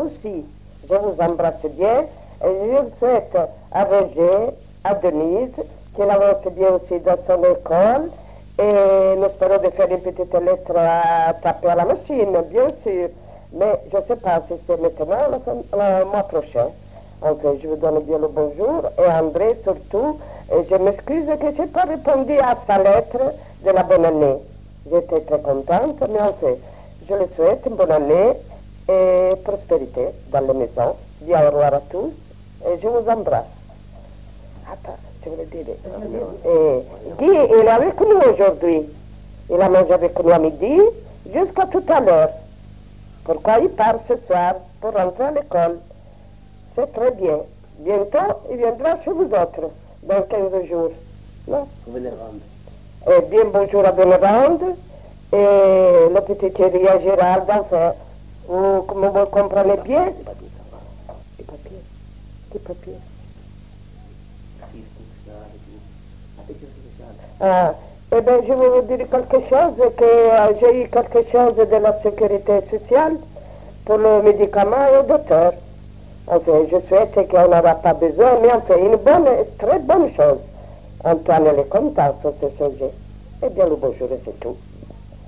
aussi. Je vous embrasse bien et je souhaite à Roger, à Denise, qu'il avance bien aussi dans son école. Et nous espérons de faire une petite lettre à taper à la machine, bien sûr. Mais je ne sais pas si c'est maintenant ou le mois prochain. Donc, je vous donne bien le bonjour. Et André, surtout, et je m'excuse que je n'ai pas répondu à sa lettre de la bonne année. J'étais très contente, mais enfin, je le souhaite une bonne année et prospérité dans la maison. Dis au revoir à tous et je vous embrasse. Attends, je voulais dire. Guy, il est avec nous aujourd'hui. Il a mangé avec nous à midi jusqu'à tout à l'heure. Pourquoi il part ce soir pour rentrer à l'école? C'est très bien. Bientôt, il viendra chez vous autres, dans 15 jours. Non? Et bien bonjour à Vénérande et le petit chéri à Gérald, enfin, vous comprenez bien? Des papiers. Des papiers. Ah, eh bien, je vais vous dire quelque chose, que j'ai eu quelque chose de la sécurité sociale pour le médicament et au docteur. Enfin, je souhaite qu'on n'aura pas besoin, mais enfin, une bonne, très bonne chose. Antoine est content sur ce sujet. Eh bien, le bonjour, c'est tout.